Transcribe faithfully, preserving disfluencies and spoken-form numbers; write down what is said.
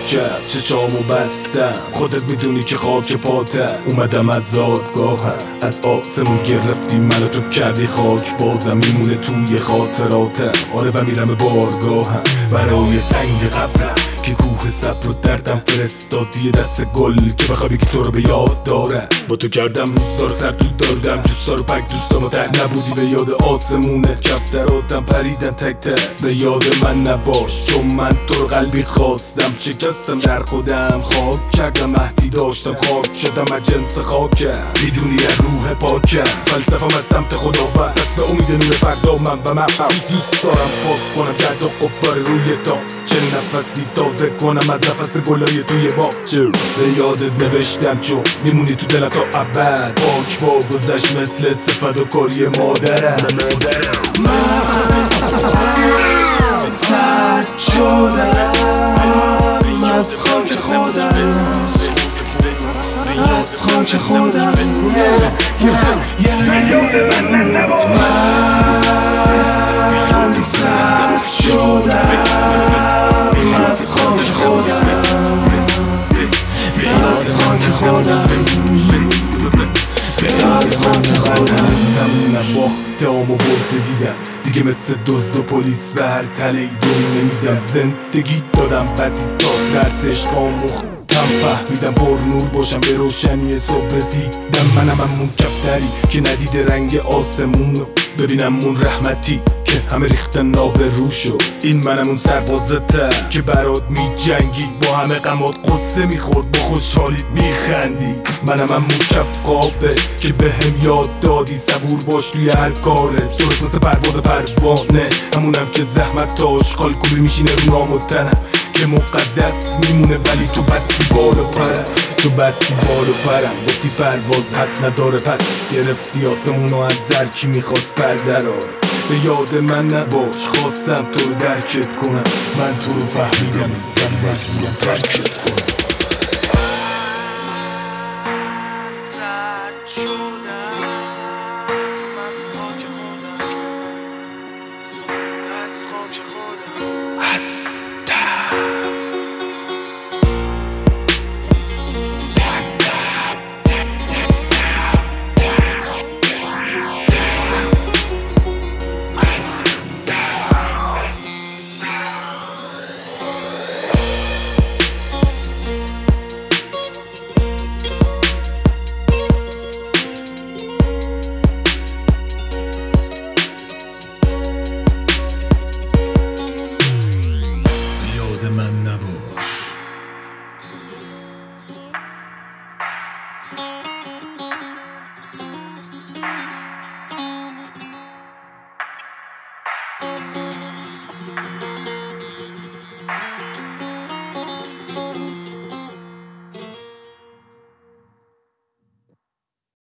کرد چشامو بستم، خودت میدونی که خاک پاتم. اومدم از زادگاهم، از آسمون گرفتی منو تو کردی خاک بازم، میمونه توی خاطراتم. آره و میرم بارگاهم برای سنگ قبرم که کوه صبر و دردم فرستادی دست گل که بخوای بگی تو رو به یاد دارم. با تو کردم روزا رو سر تو دادم، جوسا رو پک دوستامو در نبودی، به یاد آسمونت کفتراتم پریدن تک تک. به یاد من نباش چون من تو رو قلبی خواستم، شکستم در خودم خاک کردم، مهدی داشتم خاک شدم از جنس خاکم. میدونی از روح پاکم، فلسفم از سمت خداوند، پس به امید نور فردا من و مقام دوست دارم پاک کنم گرد و غبار روی تا چه نفسی تازه کنم از نفس گلای توی باغچه. به یادت نوشتم چون میمونی تو دلم تا ابد، پاک با گذشت مثل صفت و کاری مادرم. من سرد شدم از خاک خودم، از خاک خودم. من سرد شدم از خاک خودم، از خاک خودم، از خاک خودم. زمونم باختم و برده دیدم دیگه، مثل دزد و پلیس به هر تله ای دوی نمیدم. زندگی دادم بسی تا درسش آموختم، فهمیدم پر نور باشم به روشنی صبح رسیدم. منم همون کفتری که ندیده رنگ آسمونو، ببینم اون رحمتی که همه ریختن ناب روشو. این منم اون سربازتم که برات می جنگی، با همه غمات قصه میخورد با خوشحالیت میخندی. منم همون کف خوابه که به هم یاد دادی صبور باش توی هر کاره، درست مثل پرواز پروانه. همونم که زحمت تاش خالکوبی میشینه رو نام و تنم، که مقدس میمونه ولی تو بستی بالو پرم، تو بستی بالو پرم. گفتی پرواز حد نداره پس گرفتی آسمونو از زر، کی میخواست پردراره. به یاد من نباش خواستم تو رو درکت کنم، من تو رو فهمیدم ولی مجبورم ترکت کنم.